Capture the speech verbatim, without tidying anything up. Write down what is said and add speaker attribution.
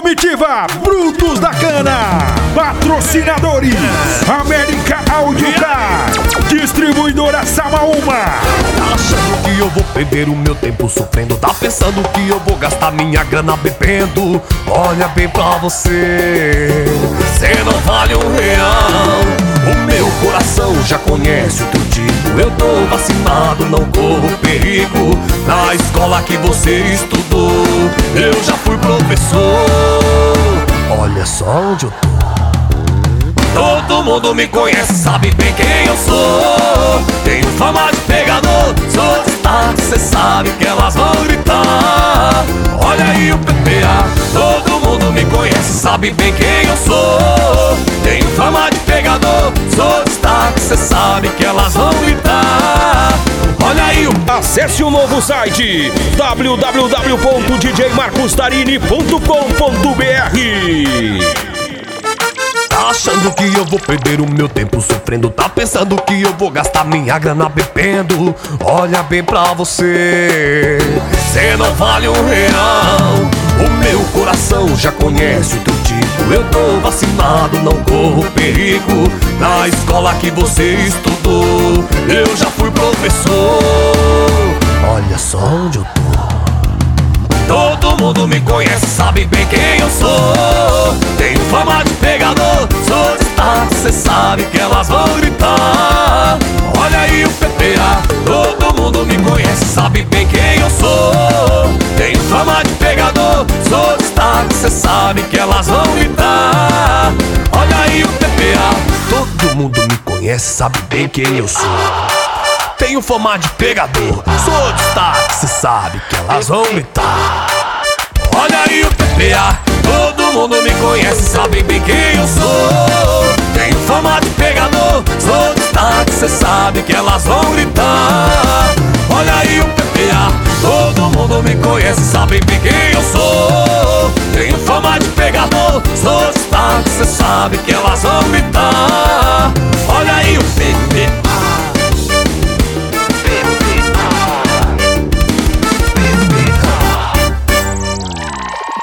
Speaker 1: Comitiva Brutos da Cana. Patrocinadores América Audiocar, Distribuidora Samaúma.
Speaker 2: Tá achando que eu vou perder o meu tempo sofrendo? Tá pensando que eu vou gastar minha grana bebendo? Olha bem pra você, cê não vale um real. O meu coração já conhece o teu tipo. Eu tô vacinado, não corro perigo. Na escola que você estudou, eu já fui professor. Olha só onde eu tô. Todo mundo me conhece, sabe bem quem eu sou. Tenho fama de pegador, sou destaque, cê sabe que elas vão gritar. Olha aí o P P A. Todo mundo me conhece, sabe bem quem eu sou. Tenho fama de pegador, sou destaque, cê sabe que elas vão gritar. Olha aí o...
Speaker 1: Acesse o novo site w w w ponto d j marcos tarini ponto com ponto b r.
Speaker 2: Tá achando que eu vou perder o meu tempo sofrendo? Tá pensando que eu vou gastar minha grana bebendo? Olha bem pra você, cê não vale um real. O meu coração já conhece o teu tipo. Eu tô vacinado, não corro perigo. Na escola que você estudou, eu já fui professor. Olha só onde eu tô. Todo mundo me conhece, sabe bem quem eu sou. Tenho fama de pegador, sou destaque, cê sabe que elas vão gritar. Olha aí o P P A. Todo mundo me conhece, sabe bem quem eu sou. Tenho fama de pegador, sou destaque, cê sabe que elas vão gritar. Olha aí o P P A. Todo mundo me conhece, sabe bem quem eu sou. Tenho fama de pegador, sou destaque, cê sabe que elas vão gritar. Olha aí o P P A. Todo mundo me conhece, sabe bem quem eu sou. Tenho fama de pegador, sou destaque, cê sabe que elas vão gritar. Olha aí o P P A. Todo mundo me conhece, sabe bem quem eu sou. Tenho fama de pegador, sou destaque, cê sabe que elas vão gritar.